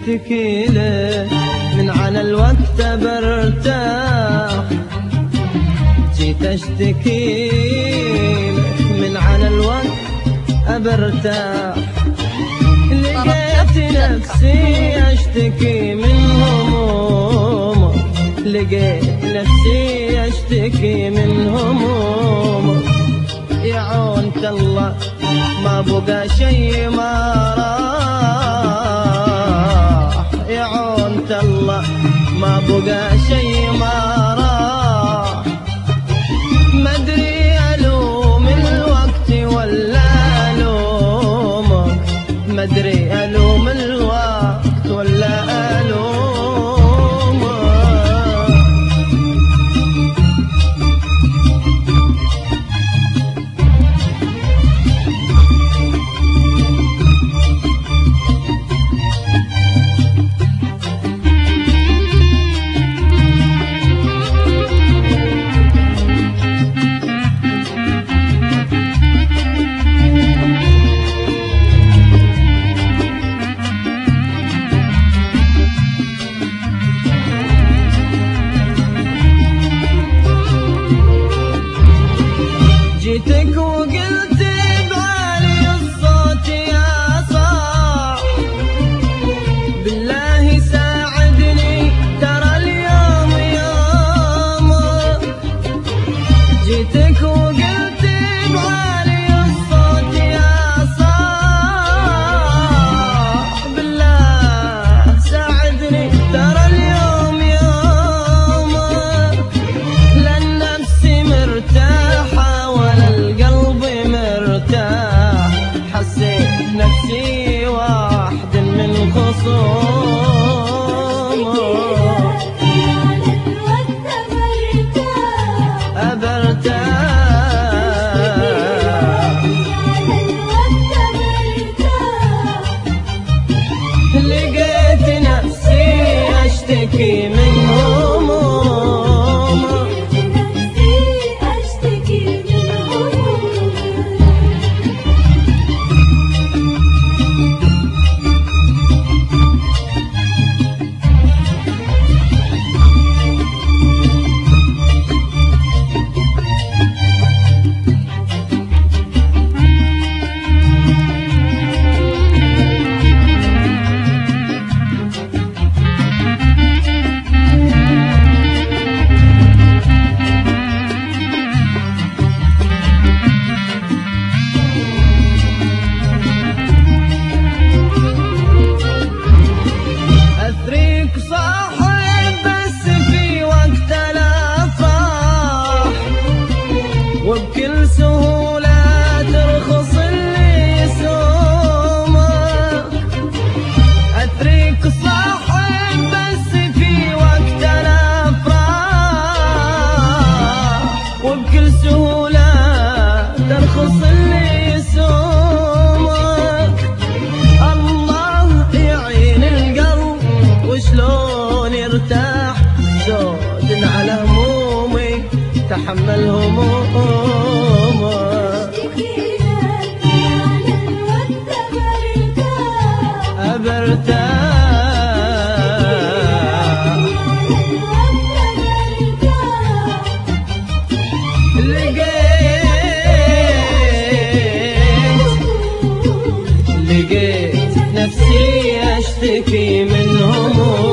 اشتكي لك من على الوقت برتاح، جيت اشتكي لك من على الوقت برتاح، لقيت نفسي اشتكي من همومك، لقيت نفسي اشتكي من همومك. يا عونة الله ما بقى شي ما راح، يا عونة الله ما بقى شي ما راح. ما ادري الوم الوقت ولا الومك، ما ادري الوم الوقت ولا الومك. جيتك وقلت بعلي الصوت يا صاح، بالله ساعدني ترى اليوم يومك. جيتك وقلت بعلي الصوت يا صاح، بالله ساعدني ترى اليوم يومك. لأن نفسي مرتاحة القلب مرتاح، حسيت نفسي واحد من خصومه. لقيت نفسي اشتكي من همومه، وبكل سهولة ترخص اللي يسومك. أتريك صاحب بس في وقت الأفراح، وبكل سهولة ترخص اللي يسومك. الله يعين القلب وشلون يرتاح، زود على همومي تحمل همومك. برتاح لقيت نفسي اشتكي من همومك.